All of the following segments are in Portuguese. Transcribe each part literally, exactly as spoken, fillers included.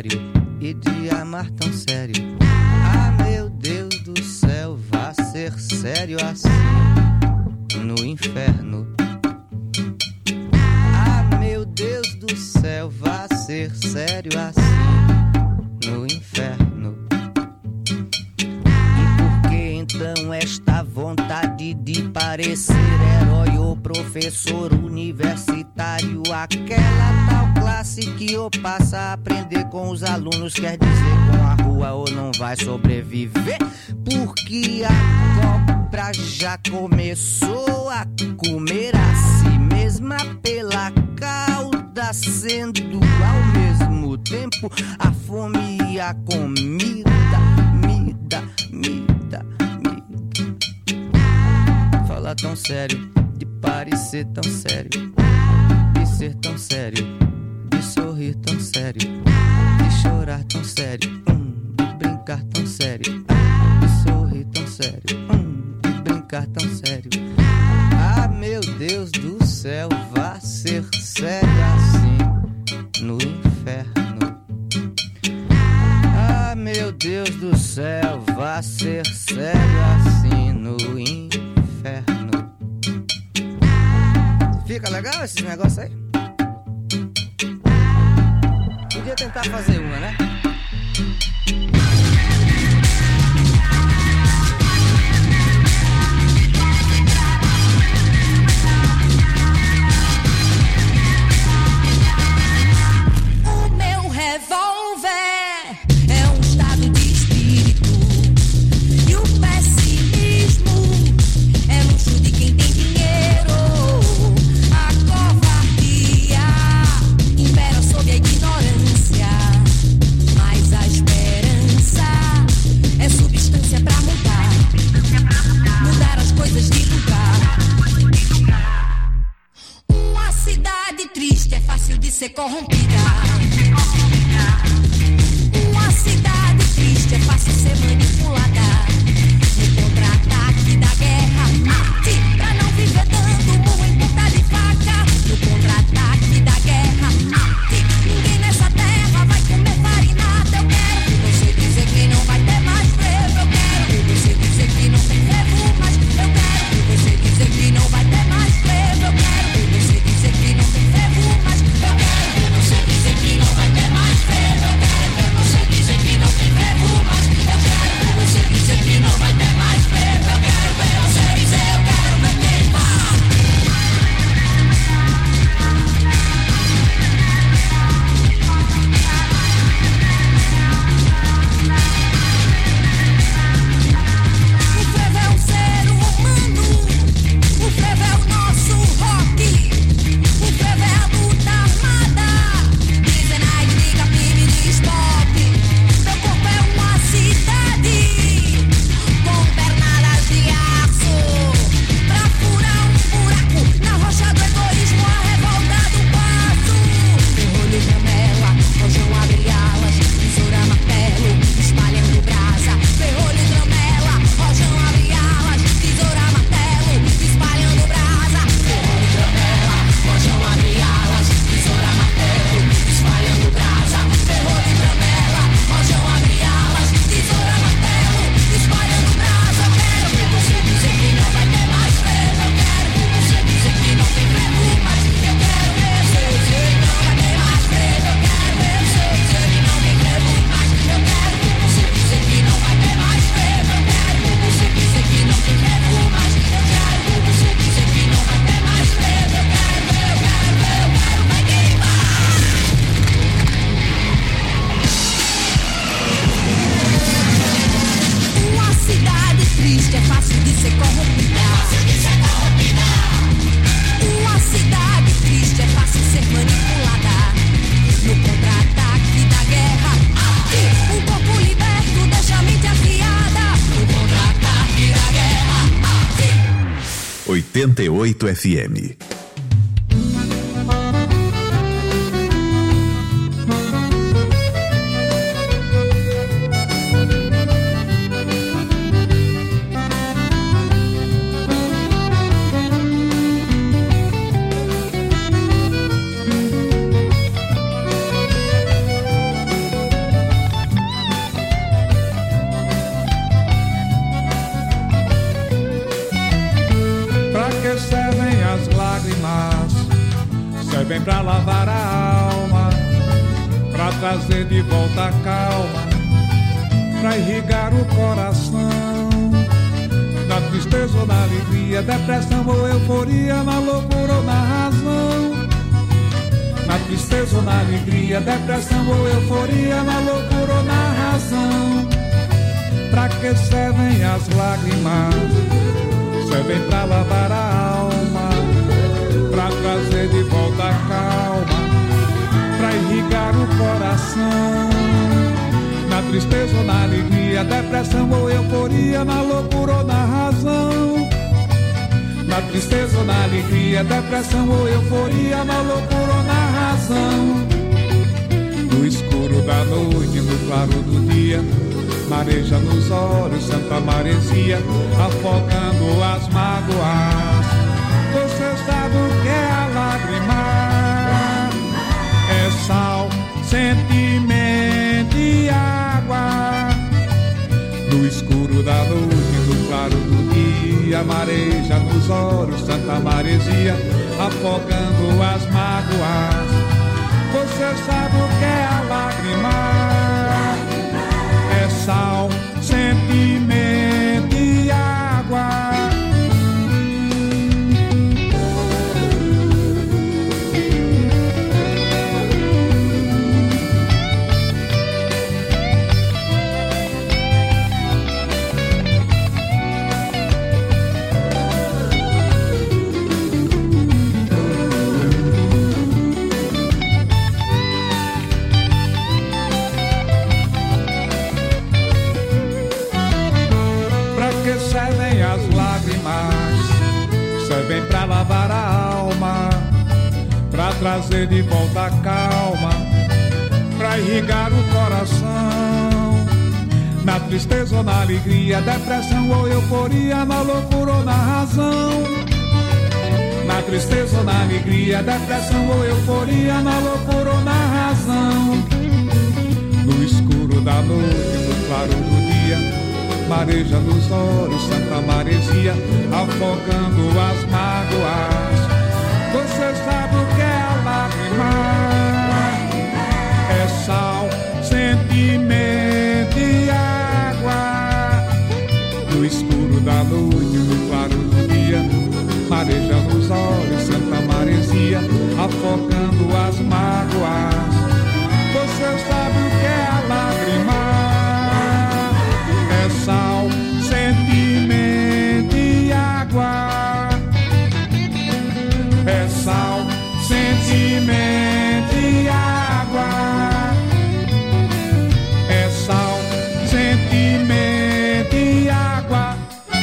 sério e de amar tão sério. Ah, meu Deus do céu, vá ser sério assim no inferno. Ah, meu Deus do céu, vá ser sério assim no inferno. E por que então esta vontade de parecer herói ou professor universitário? Aquela tal classe que ou passa a aprender com os alunos, quer dizer com a rua ou não vai sobreviver. Porque a cobra já começou a comer a si mesma pela cauda, sendo ao mesmo tempo a fome e a comida. Mida, mida, mida. Falar tão sério, de parecer tão sério, de ser tão sério, de sorrir tão sério, de chorar tão sério, hum, de brincar tão sério, de sorrir tão sério, hum, de brincar tão sério. Ah, meu Deus do céu, vá ser sério assim no inferno. Ah, meu Deus do céu, vá ser sério assim no inferno. Fica legal esses negócios aí? Podia tentar fazer uma, né? O meu revólver é um estado de espírito, e o pessimismo é luxo de quem tem dinheiro. A covardia impera sob a ignorância, mas a esperança é substância pra mudar, mudar as coisas de lugar. Uma cidade triste é fácil de ser corrompida. Uma cidade triste é fácil ser manipulada. No contra-ataque da guerra, mate pra não viver dando murro em ponta de faca. No contra-ataque da guerra, mate. Ninguém nessa terra vai comer farinata. Eu quero que você dizer que não vai ter mais frevo. Eu quero que você dizer que não tem frevo, mas eu quero que você dizer que não vai ter mais frevo. Eu quero que você dizer que não tem frevo, mas eu quero que você dizer que não vai ter mais frevo. Eu quero que você dizer que não tem frevo, mas eu quero que você dizer que não vai ter mais frevo. Eu quero ver você dizer, eu quero ver queimar. O frevo é um ser humano, o frevo é o nosso rock, o frevo é a luta armada. Dizem ai, liga, pime, diz pop. Meu corpo é uma cidade com pernas de aço, pra furar um buraco na rocha do egoísmo, a revolta do passo. Ferrolho, janela, rojão, abre alas, tesoura, martelo, espalhando brasa. Ferrolho, janela, rojão, abre alas, tesoura, martelo, espalhando brasa. Ferrolho, janela, rojão, abre alas, tesoura, martelo, espalhando brasa. Ferrolho, janela, rojão, abre alas, tesoura, martelo, espalhando brasa. Eu quero ver você dizer que não vai ter mais frevo. Eu quero ver você dizer que não tem frevo, mas eu quero ver você dizer que não vai ter mais frevo. Eu quero ver você dizer que não tem frevo, mas eu quero ver você dizer que não vai ter mais frevo. Eu quero ver você dizer que não tem frevo, mas eu quero ver você dizer que não vai ter mais frevo. Eu quero ver, eu quero ver, eu quero ver queimar. Uma cidade triste é fácil de ser corrompida. Uma cidade triste é fácil de ser manipulada. No contra-ataque da guerra, arte. Um corpo liberto deixa a mente afiada. No contra-ataque da guerra, arte. oitenta e oito F M. servem pra lavar a alma, pra trazer de volta a calma, pra irrigar o coração. Na tristeza ou na alegria, depressão ou euforia, na loucura ou na razão. Na tristeza ou na alegria, depressão ou euforia, na loucura ou na razão. Pra que servem as lágrimas? Servem pra lavar a alma, pra trazer de volta a calma, pra irrigar o coração. Na tristeza ou na alegria, depressão ou euforia, na loucura ou na razão. Na tristeza ou na alegria, depressão ou euforia, na loucura ou na razão. No escuro da noite, no claro do dia, mareja nos olhos Santa Maresia, afogando as mágoas. Você sabe o que é a lágrima? É sal, sentimento e água. No escuro da noite, no claro do dia, mareja nos olhos Santa Maresia, afogando as mágoas. Você sabe o que é a lágrima? É sal, sentimento e água. Servem pra lavar a alma, pra trazer de volta a calma, pra irrigar o coração. Na tristeza ou na alegria, depressão ou euforia, na loucura ou na razão. Na tristeza ou na alegria, depressão ou euforia, na loucura ou na razão. No escuro da noite, no claro do dia, mareja nos olhos Santa Maresia, afogando as mágoas. Você sabe o que é a lágrima? É sal, sentimento e água. No escuro da noite, no claro do dia, mareja nos olhos Santa Maresia, afogando as mágoas. Você sabe o que é a lágrima? Sal, sentimento e água. É sal, sentimento e água. É sal, sentimento e água.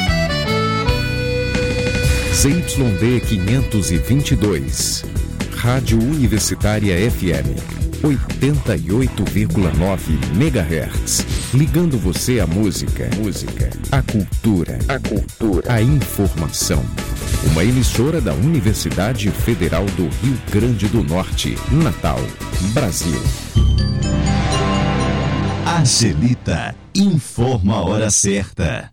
C Y D quinhentos e vinte e dois, Rádio Universitária F M, oitenta e oito vírgula nove megahertz, ligando você à música, música, à cultura, à cultura, à informação. Uma emissora da Universidade Federal do Rio Grande do Norte, Natal, Brasil. Angelita informa a hora certa.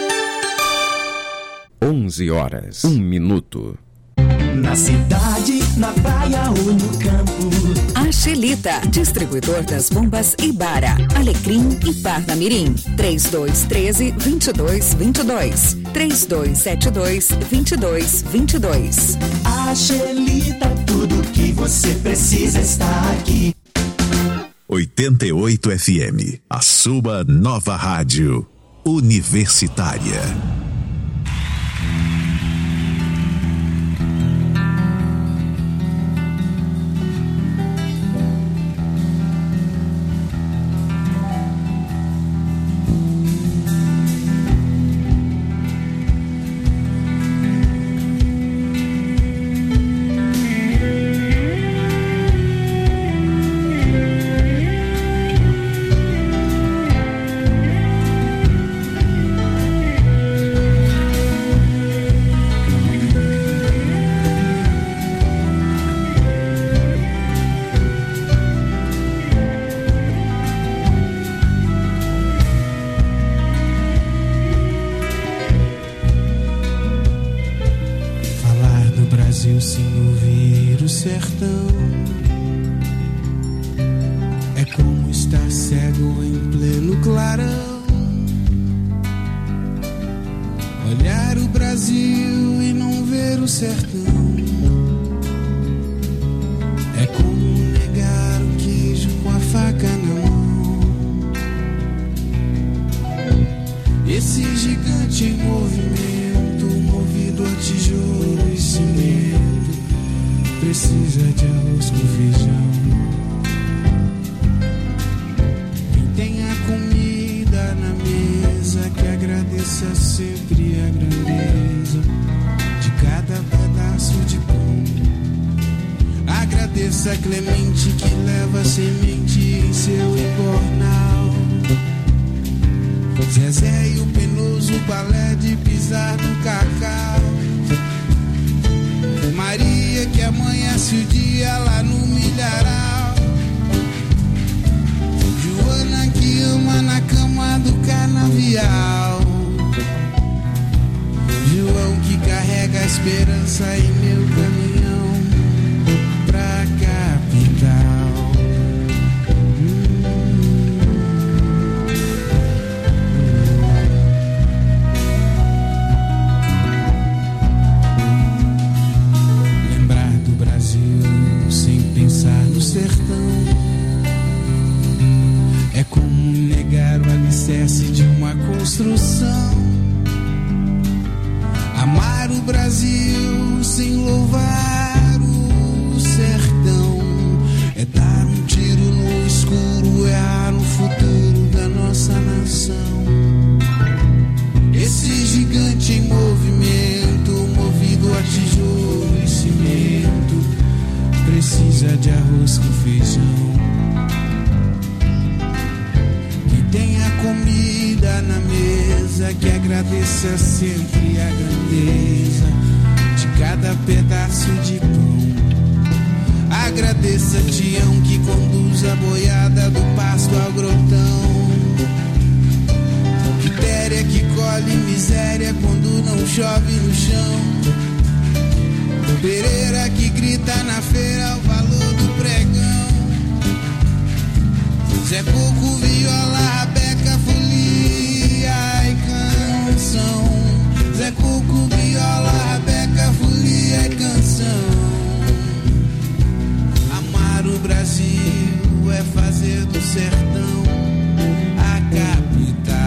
onze horas, um minuto. Na cidade, na praia ou no campo. Angelita, distribuidor das bombas Ibara, Alecrim e Parnamirim. três dois um três, dois dois dois dois. três dois sete dois, dois dois dois dois. Angelita, tudo que você precisa está aqui. oitenta e oito F M, a sua nova rádio universitária. sertão. É como estar cego em pleno clarão. Olhar o Brasil e não ver o sertão. É como negar o queijo com a faca na mão. Esse gigante em movimento, movido a tijolo e cimento, precisa de arroz com feijão. Quem tem a comida na mesa, que agradeça sempre a grandeza de cada pedaço de pão. Agradeça a Clemente que leva semente em seu embornal. Zezé e o penoso balé de pisar no cacau. Maria que amanhece o dia lá no milharal. Joana que ama na cama do canavial. João que carrega a esperança em meu caminhão pra capital. Sertão é como negar o alicerce de uma construção. Amar o Brasil sem louvar o sertão é dar um tiro no escuro, errar no futuro da nossa nação. Esse gigante em movimento, movido a tijolo e cimento, precisa de arroz com feijão. Que tenha comida na mesa, que agradeça sempre a grandeza de cada pedaço de pão. Agradeça Tião que conduz a boiada do pasto ao grotão. Quitéria que colhe miséria quando não chove no chão. Pereira que grita na feira o valor do pregão. Zé Coco, viola, rabeca, folia e canção. Zé Coco, viola, rabeca, folia e canção. Amar o Brasil é fazer do sertão a capital.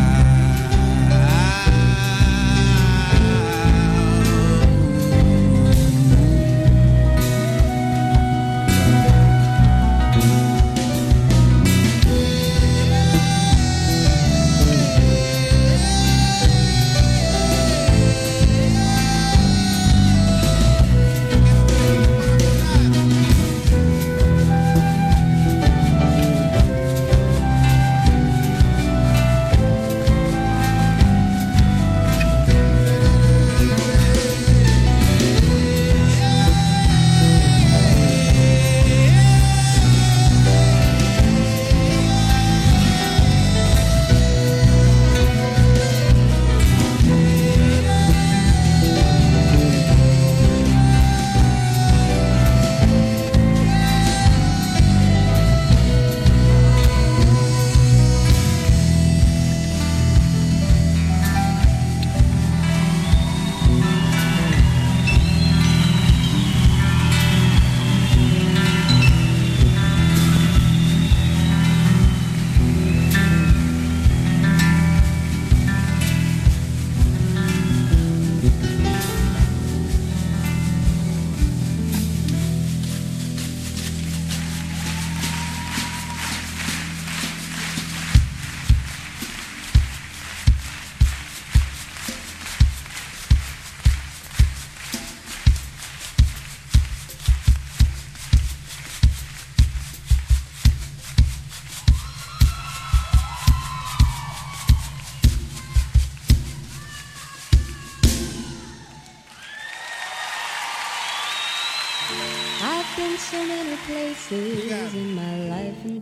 been so many places in my life and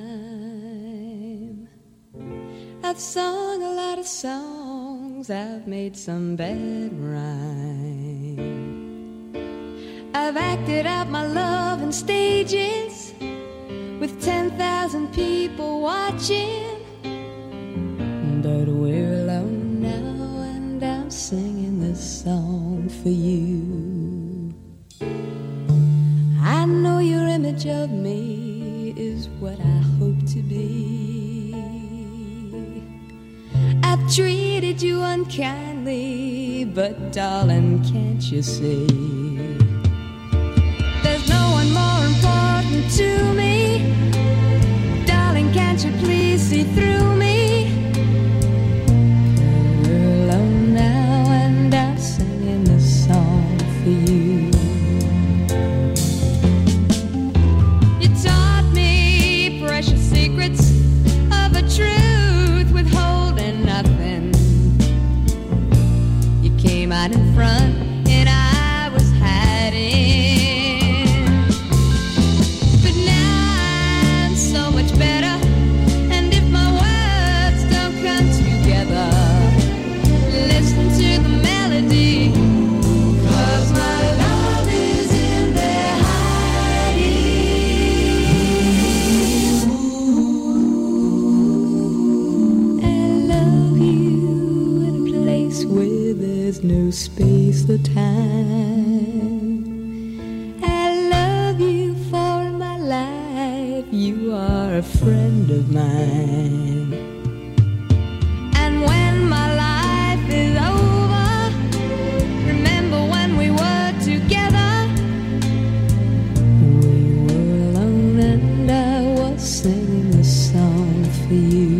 time. I've sung a lot of songs, I've made some bad rhyme. I've acted out my love in stages with ten thousand people watching. But we're alone now and I'm singing this song for you. I know your image of me is what I hope to be. I've treated you unkindly, but darling, can't you see? There's no one more important to me. Darling, can't you please see through me? We're alone now and I'm singing this song for you. You taught me precious secrets of a truth withholding nothing. You came out in front and I was hiding. But now I'm so much better, and if my words don't come together, listen to the melody, 'cause my love is in there hiding. I love you in a place where there's no space or time. I love you for my life, you are a friend of mine. And when my life is over, remember when we were together. We were alone and I was singing this song for you.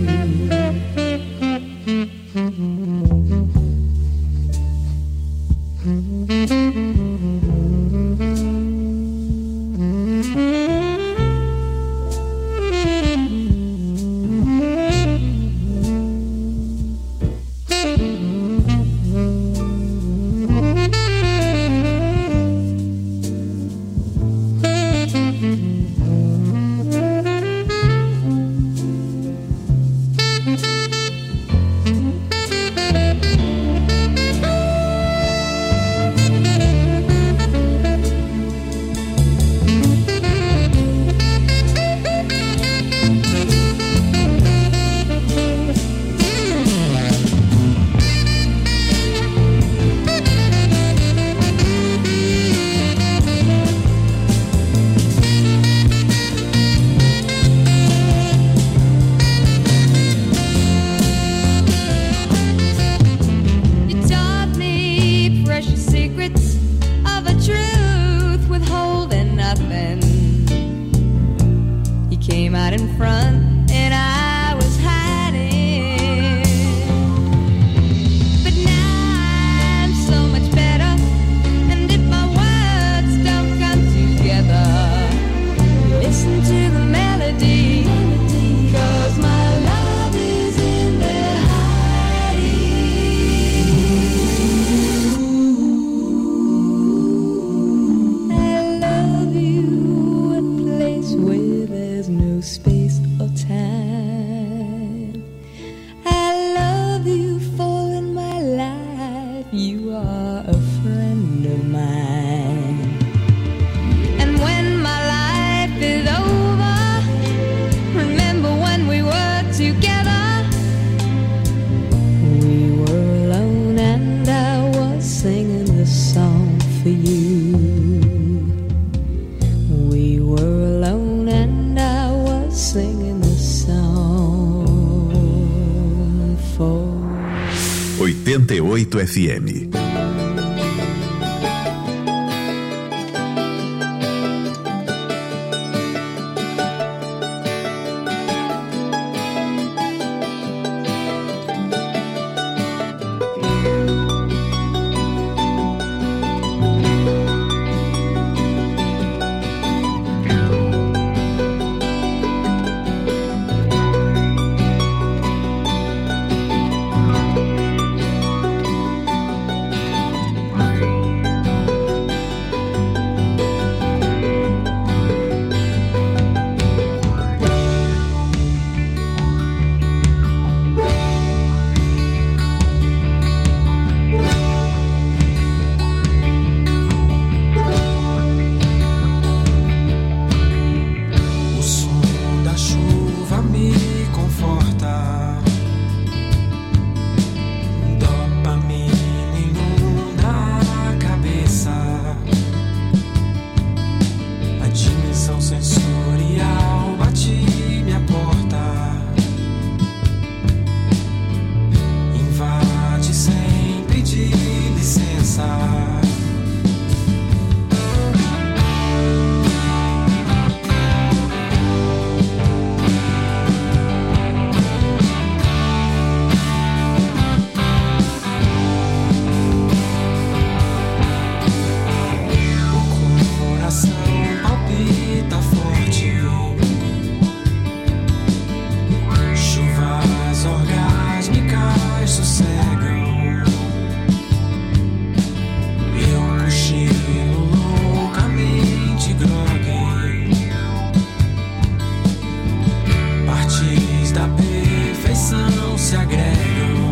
You taught me precious secrets of a truth withholding nothing. You came out in front and I was hiding. But now I'm so much better, and if my words don't come together, listen to the melody, 'cause my love is in there hiding. I love you in a place where there's no space or time. I love you for in my life you are a friend of mine. And when my life is over, remember when we were together. We were alone and I was singing this song for you. We were alone and I was singing this song for oitenta e oito F M. se agregam.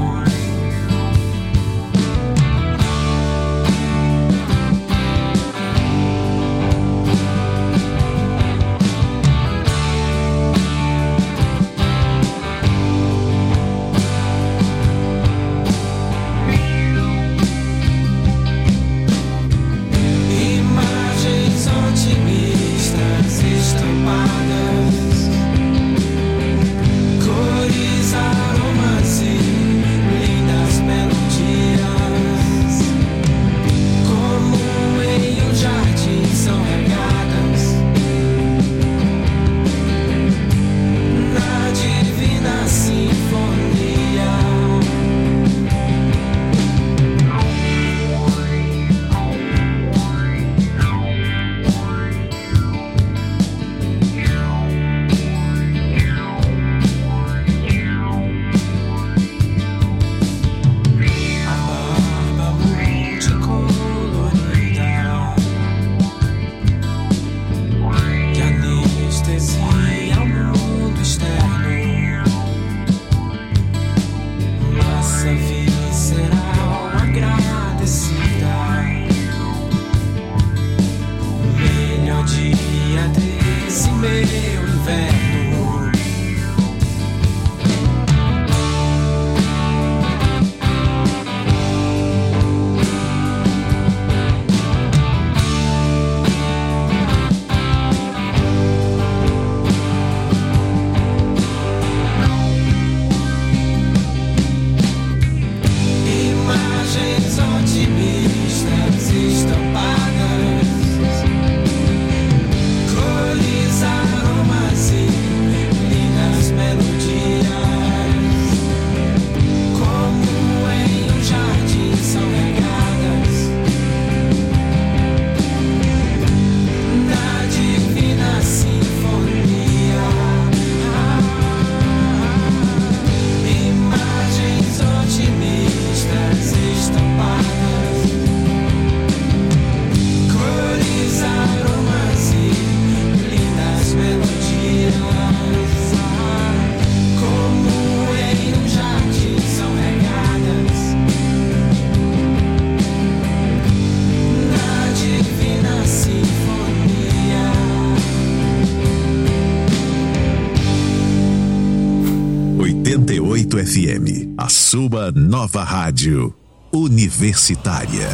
F M, a sua nova rádio universitária.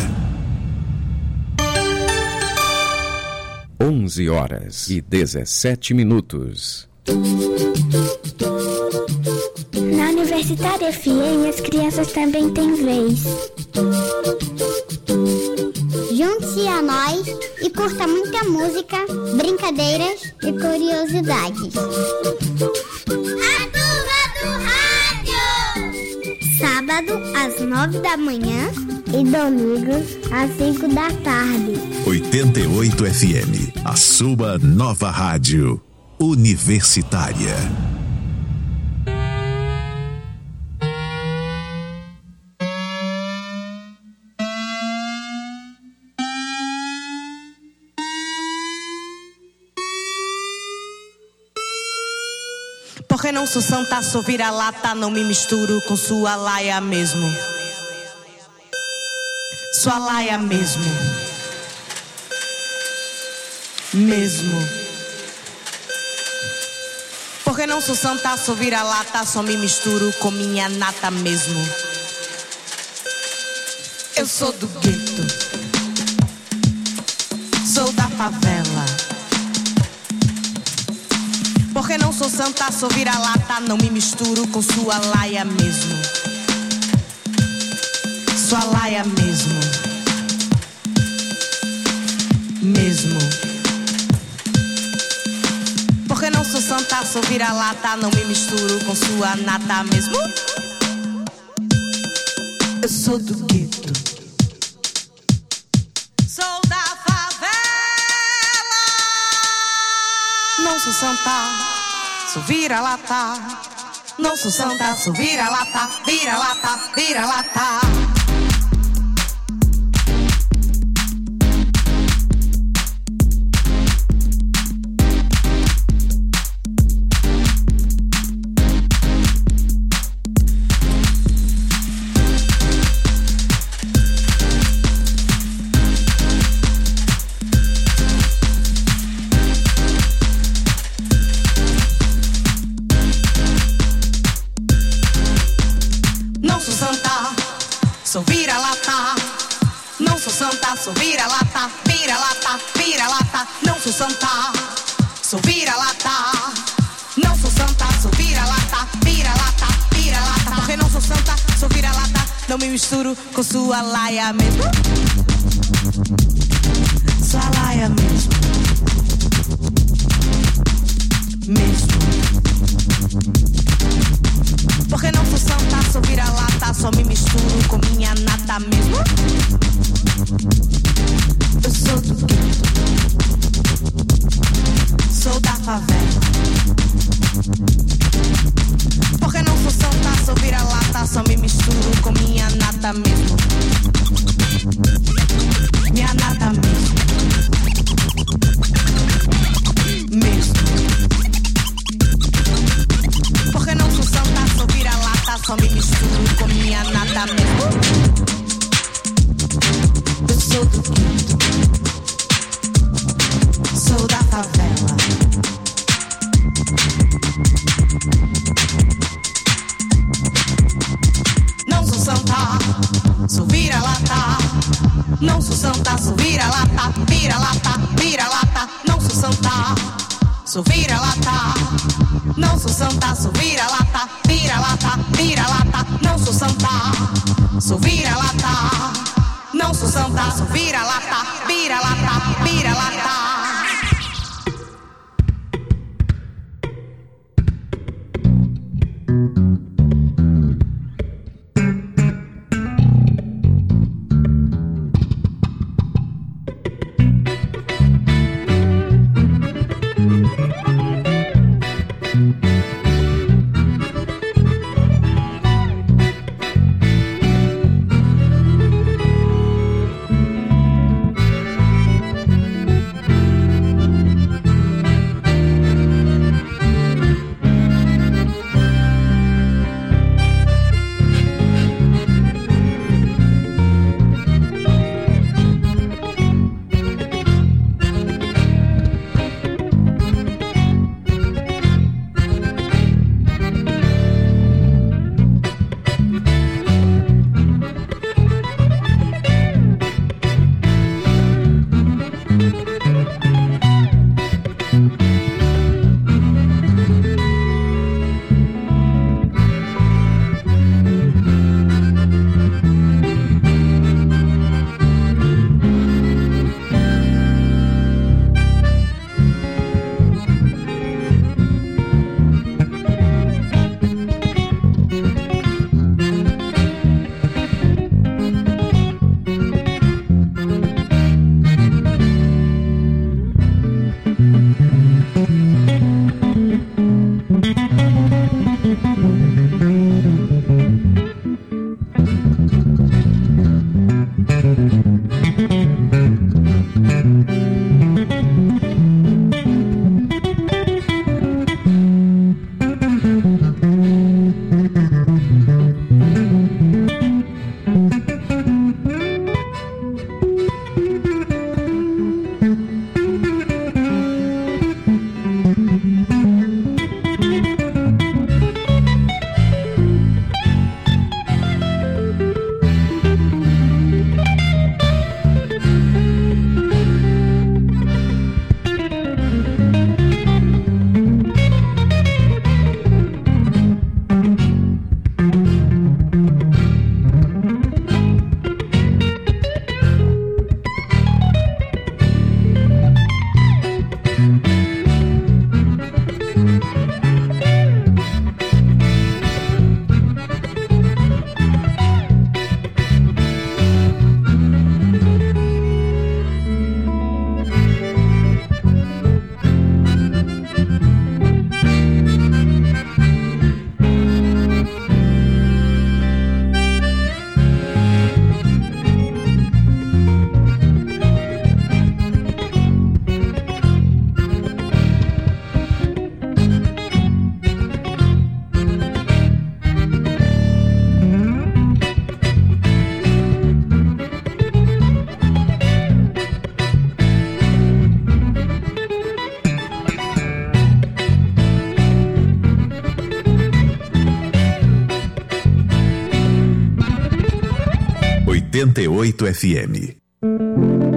onze horas e dezessete minutos. Na Universitária F M, as crianças também têm vez. Junte-se a nós e curta muita música, brincadeiras e curiosidades. Sábado às nove da manhã e domingo às cinco da tarde. oitenta e oito F M, a sua nova rádio universitária. Porque não sou santa, sou vira-lata, não me misturo com sua laia mesmo. Sua laia mesmo. Mesmo. Porque não sou santa, sou vira-lata, só me misturo com minha nata mesmo. Eu sou do gueto. Sou da favela. Porque não sou santa, sou vira-lata, não me misturo com sua laia mesmo. Sua laia mesmo. Mesmo. Porque não sou santa, sou vira-lata, não me misturo com sua nata mesmo. Eu sou do gueto. Sou da favela. Não sou santa, sou vira-lata. Não sou santa, sou vira-lata, vira-lata, vira-lata. sou vira-lata, vira-lata, vira-lata, não sou santa. Sou vira-lata, não sou santa, sou vira-lata, vira-lata, vira-lata. Porque não sou santa, sou vira-lata, não me misturo com sua laia mesmo. Sua laia mesmo. Mesmo. Porque não sou santa, sou vira-lata, só me misturo com minha nata mesmo. Eu sou do gueto, sou da favela. Porque não sou santa, sou vira-lata, só me misturo com minha nata mesmo. Minha nata mesmo. Mesmo. Porque não sou santa, sou vira-lata, só me misturo com minha nata mesmo. Eu sou do gueto, sou da favela. Não sou santa, sou vira-lata. Não sou santa, sou vira-lata, vira-lata, vira-lata. Não sou santa, sou vira-lata. Não sou santa, sou vira-lata, vira-lata, vira-lata. Não sou santa, sou vira-lata. Não sou santa, sou vira-lata, vira-lata, vira-lata. oitenta e oito F M.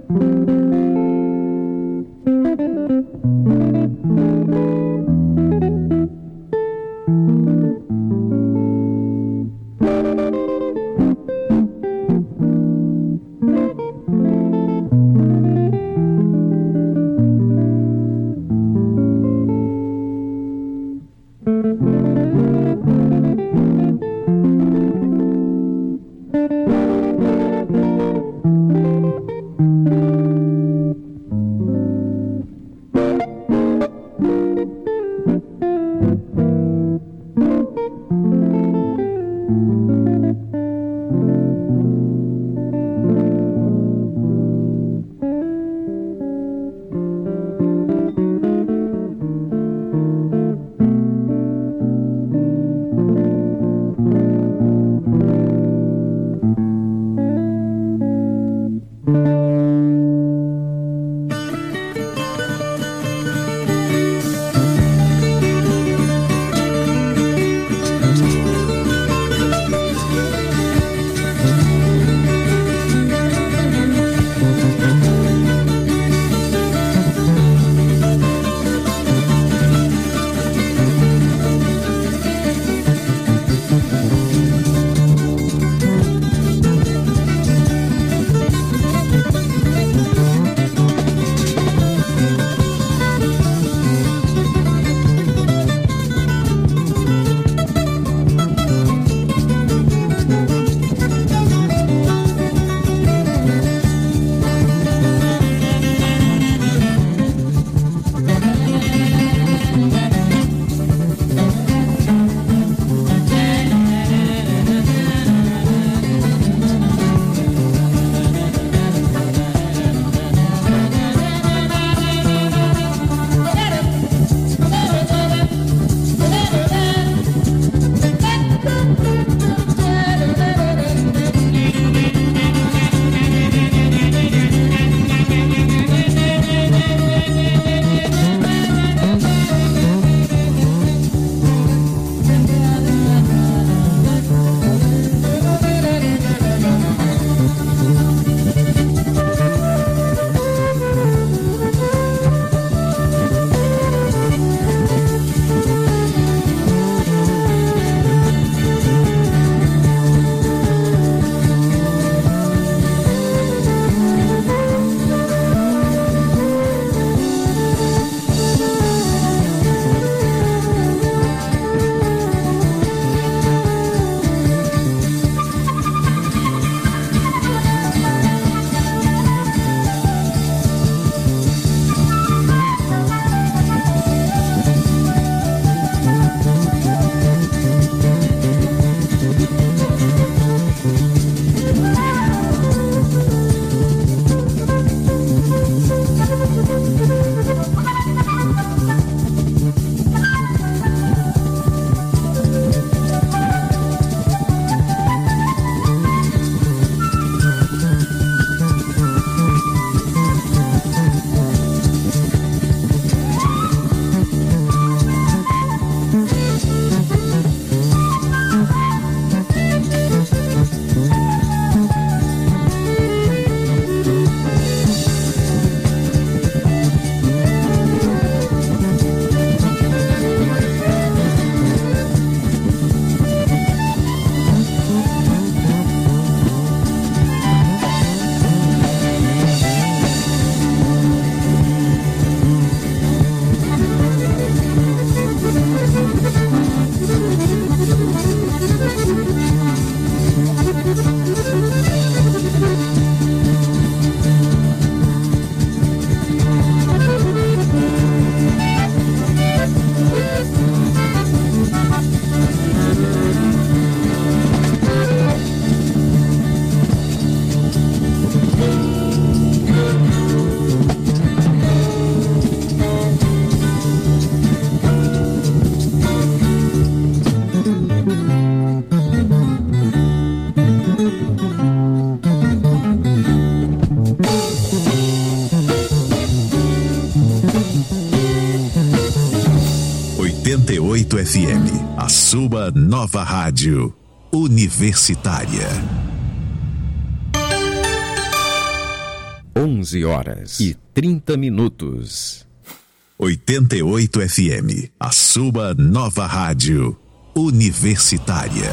oitenta e oito F M, a sua nova rádio universitária. onze horas e trinta minutos. oitenta e oito F M, a sua nova rádio universitária.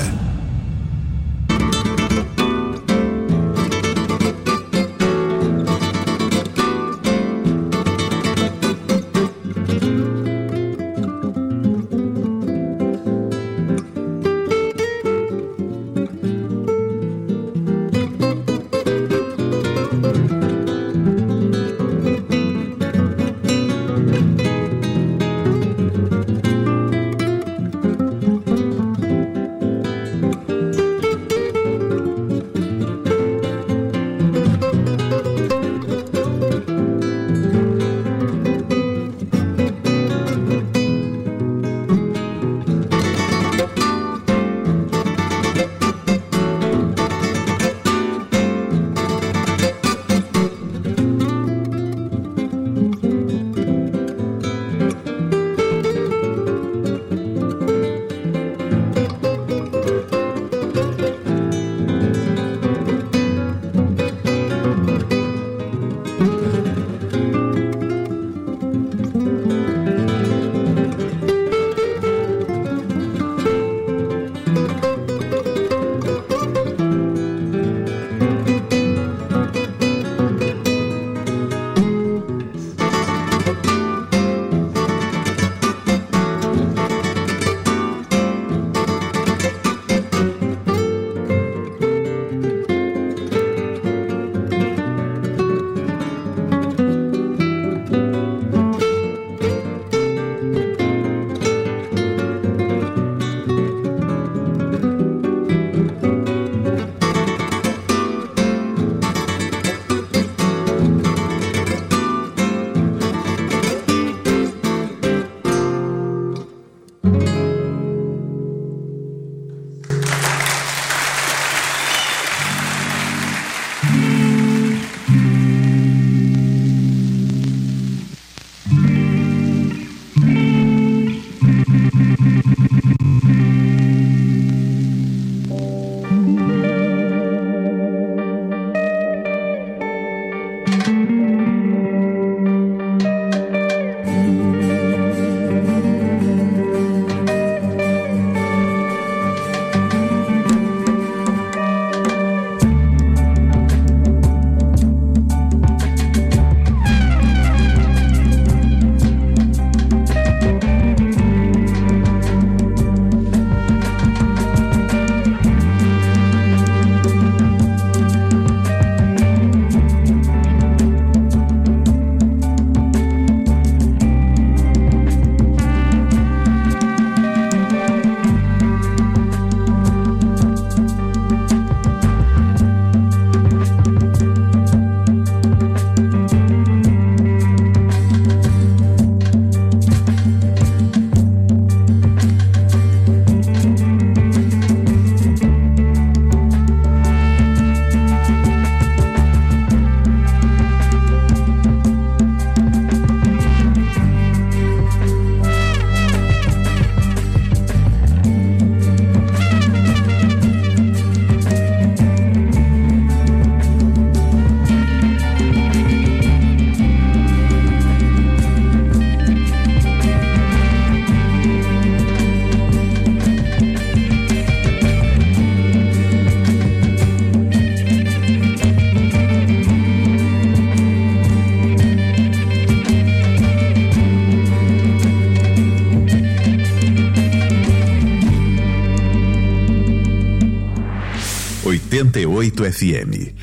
oitenta e oito F M.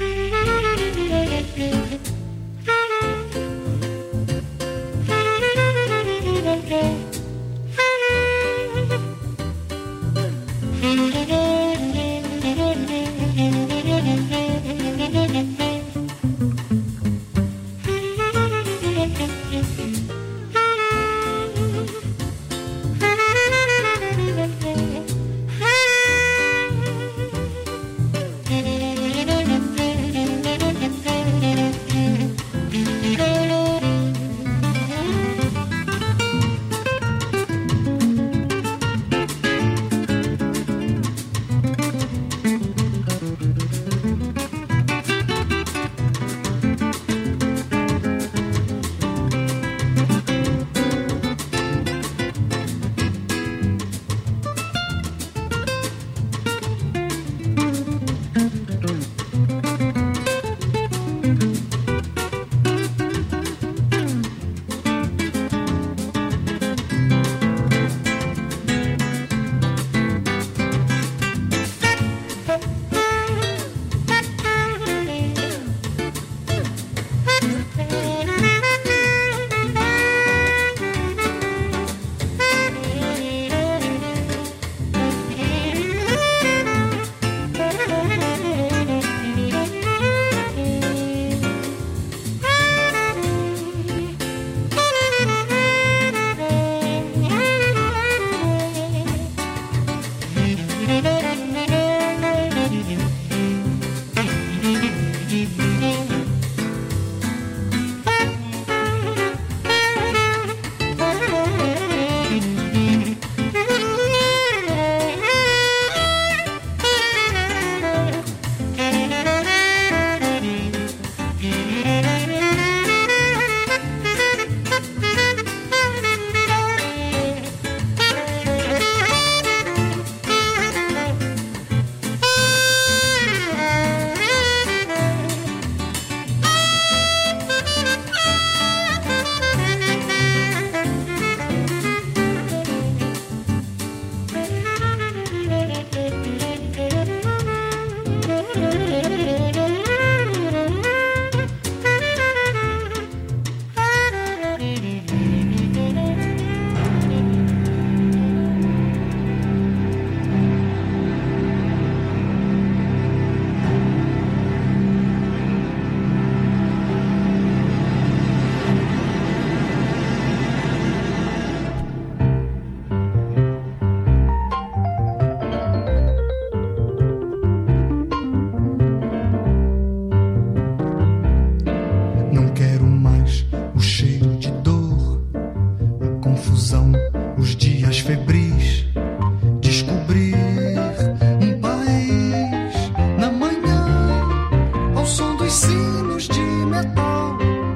ilusão, os dias febris, descobrir um país na manhã, ao som dos sinos de metal,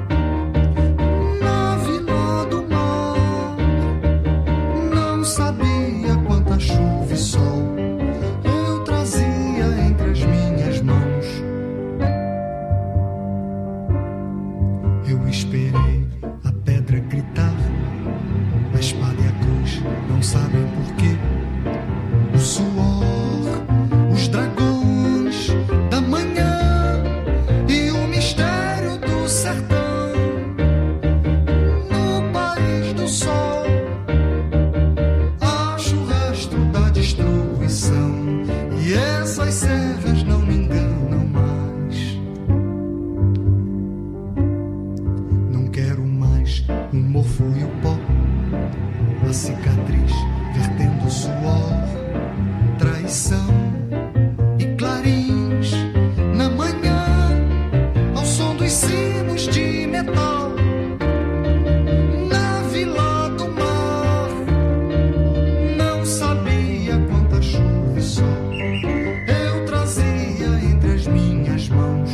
na vila do mar. Não sabia quanta chuva e sol eu trazia entre as minhas mãos. Eu esperei a pedra gritar, a espada e a cruz não sabem porquê. O suor, os dragões da manhã e o mistério do sertão. No país do sol, acho o rastro da destruição, e essas serras não me enganam mais. Não quero mais o mofo e o pó, a cicatriz vertendo suor, traição e clarins na manhã, ao som dos sinos de metal, na vila do mar. Não sabia quanta chuva e sol eu trazia entre as minhas mãos.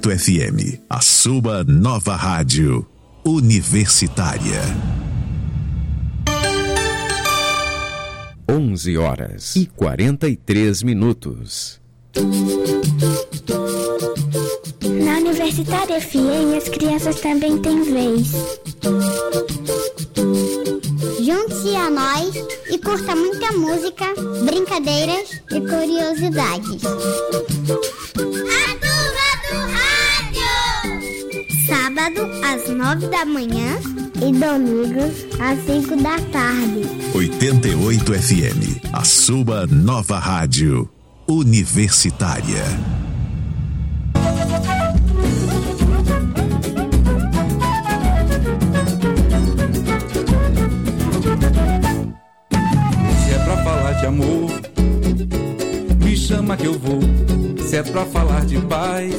oito F M, a sua nova rádio universitária. onze horas e quarenta e três minutos. Na Universitária F M, as crianças também têm vez. Junte-se a nós e curta muita música, brincadeiras e curiosidades. A turma do rádio! Sábado às nove da manhã e domingos às cinco da tarde. oitenta e oito F M, a sua nova rádio universitária. Se é pra falar de amor, me chama que eu vou. Se é pra falar de paz,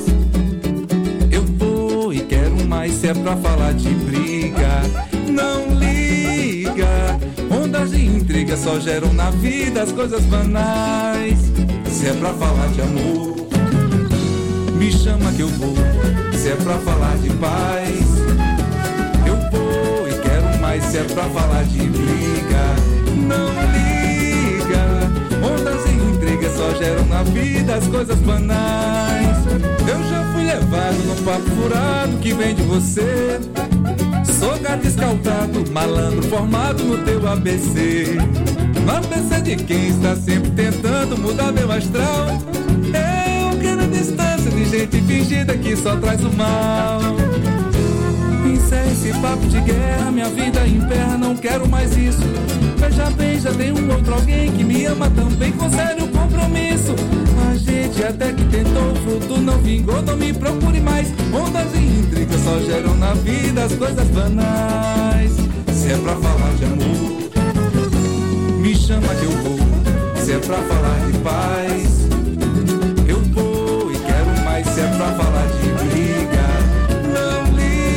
eu vou e quero mais. Se é pra falar de briga, não liga. Ondas de intriga só geram na vida as coisas banais. Se é pra falar de amor, me chama que eu vou. Se é pra falar de paz, eu vou e quero mais. Se é pra falar de briga, não liga. Ondas de intriga só geram na vida as coisas banais. Eu já fui levado num papo furado que vem de você. Sou gato escaldado, malandro formado no teu A B C. No A B C de quem está sempre tentando mudar meu astral. Eu quero a distância de gente fingida que só traz o mal. Encerra esse papo de guerra, minha vida em pé, não quero mais isso. Veja bem, já tem um outro alguém que me ama também com sério compromisso. A gente até que tentou, o fruto não vingou, não me procure mais. Ondas e intrigas só geram na vida as coisas banais. Se é pra falar de amor, me chama que eu vou. Se é pra falar de paz, eu vou e quero mais. Se é pra falar de briga, não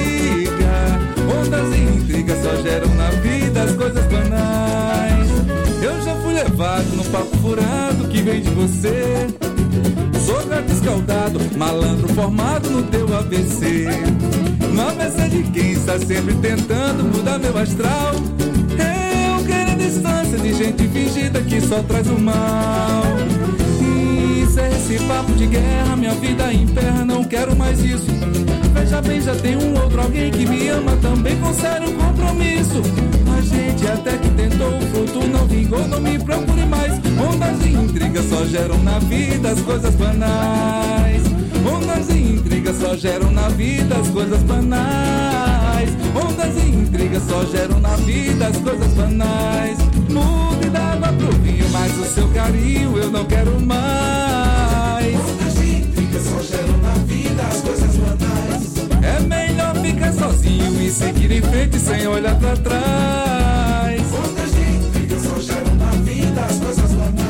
liga. Ondas e intrigas só geram na vida as coisas banais. Eu já fui levado num papo furado que vem de você. Sou gato escaldado, malandro formado no teu A B C. No A B C de quem está sempre tentando mudar meu astral. Eu quero a distância de gente fingida que só traz o mal. Isso é esse papo de guerra, minha vida em pé, não quero mais isso. Veja bem, já tem um outro alguém que me ama também com sério compromisso. A gente até que tentou, o fruto não vingou, não me procure mais. Ondas e intrigas só geram na vida as coisas banais. Ondas e intrigas só geram na vida as coisas banais. Ondas e intrigas só geram na vida as coisas banais. Mude da água pro vinho, mas o seu carinho eu não quero mais. Ondas e intrigas só geram na vida as coisas banais. É melhor ficar sozinho e seguir em frente sem olhar pra trás. Ondas de intrigas só geram na vida as coisas banais.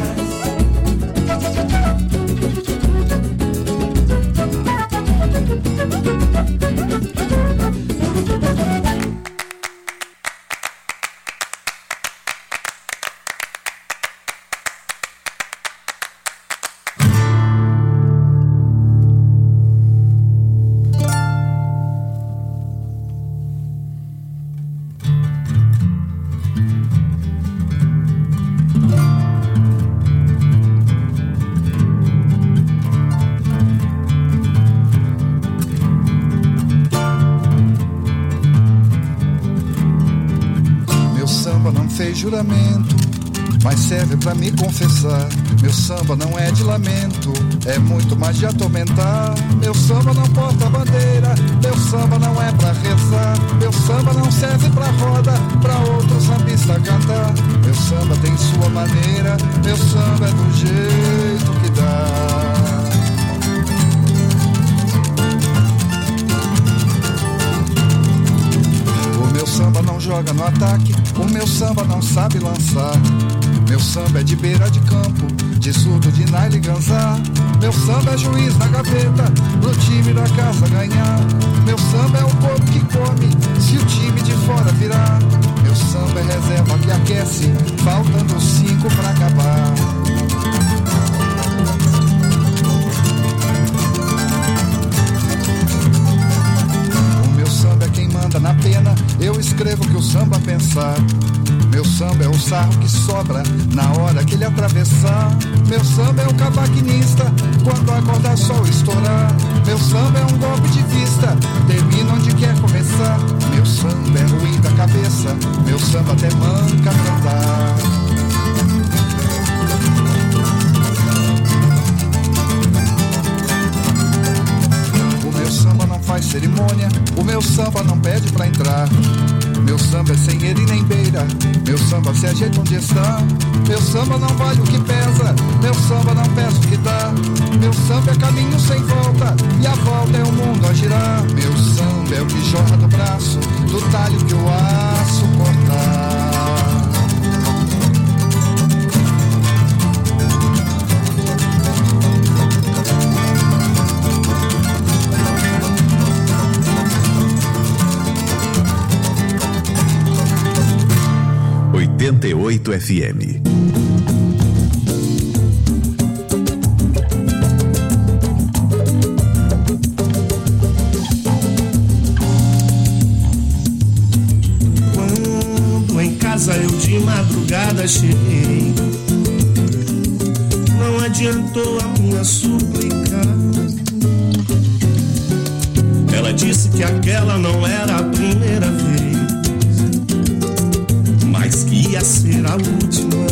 Juramento, mas serve pra me confessar. Meu samba não é de lamento, é muito mais de atormentar. Meu samba não porta bandeira, meu samba não é pra rezar. Meu samba não serve pra roda, pra outro sambista cantar. Meu samba tem sua maneira, meu samba é do jeito que dá. Meu samba não joga no ataque, o meu samba não sabe lançar. Meu samba é de beira de campo, de surdo de Naile Ganzá. Meu samba é juiz na gaveta, pro time da casa ganhar. Meu samba é o povo que come, se o time de fora virar. Meu samba é reserva que aquece, faltando cinco pra acabar. samba pensar. Meu samba é o sarro que sobra na hora que ele atravessar. Meu samba é o cavaquinista quando acordar sol estourar. Meu samba é um golpe de vista, termina onde quer começar. Meu samba é ruim da cabeça, meu samba até manca pra andar. O meu samba não faz cerimônia, o meu samba não pede pra entrar. Meu samba é sem ele nem beira, meu samba se ajeita onde está. Meu samba não vale o que pesa, meu samba não pesa o que dá. Meu samba é caminho sem volta, e a volta é o mundo a girar. Meu samba é o que jorra do braço, do talho que o aço cortar. oitenta e oito F M. Quando em casa eu de madrugada cheguei, não adiantou a minha súplica. Ela disse que aquela não era a primeira vez, mas que ia ser a última.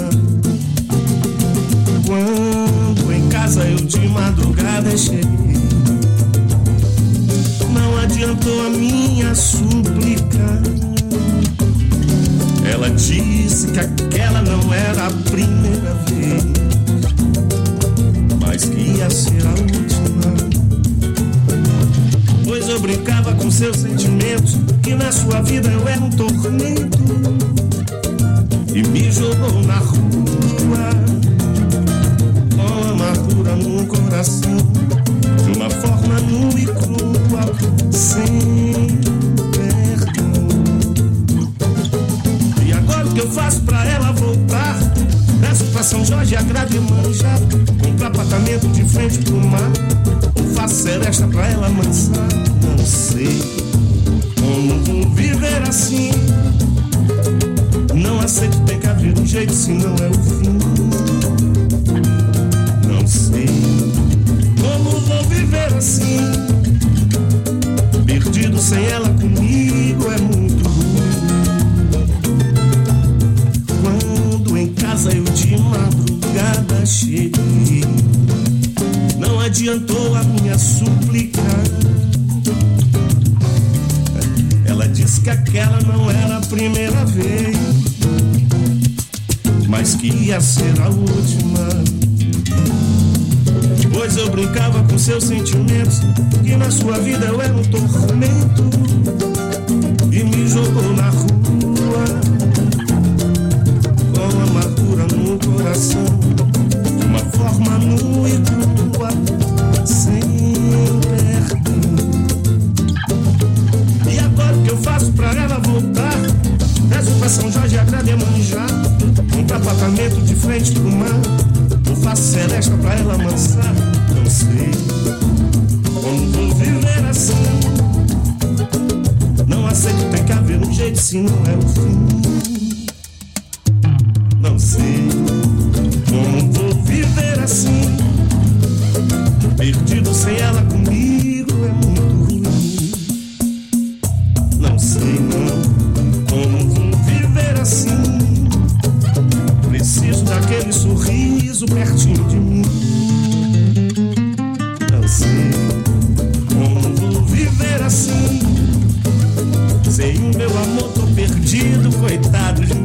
Quando em casa eu de madrugada cheguei, não adiantou a minha súplica. Ela disse que aquela não era a primeira vez, mas que ia ser a última. Pois eu brincava com seus sentimentos, que na sua vida eu era um tormento, e me jogou na rua, com amargura no coração, de uma forma nua e crua, sem perdão. E agora o que eu faço pra ela voltar? Peço pra São Jorge agrado e manjar, comprar apartamento de frente pro mar, ou faço seresta pra ela mansar. Não sei como vou viver assim. Não aceito, tem que haver um jeito, senão é o fim. Não sei como vou viver assim, perdido sem ela comigo, é muito ruim. Quando em casa eu de madrugada cheguei, não adiantou a minha súplica. Ela disse que aquela não era a primeira vez, mas que ia ser a última. Pois eu brincava com seus sentimentos, que na sua vida eu era um tormento, e me jogou na rua, com amargura no coração, de uma forma nua e crua, sem perdão. E agora o que eu faço pra ela voltar? Peço pra São Jorge agrade manjar, comprar apartamento de frente pro mar, ou faço seresta pra ela amansar. Não sei como vou viver assim. Não aceito, tem que haver um jeito, senão é o fim. Não sei como vou viver assim, perdido sem ela comigo, é muito ruim. Não sei não como vou viver assim, preciso daquele sorriso pertinho de mim. Não sei como vou viver assim, sem o meu amor tô perdido, coitado de mim.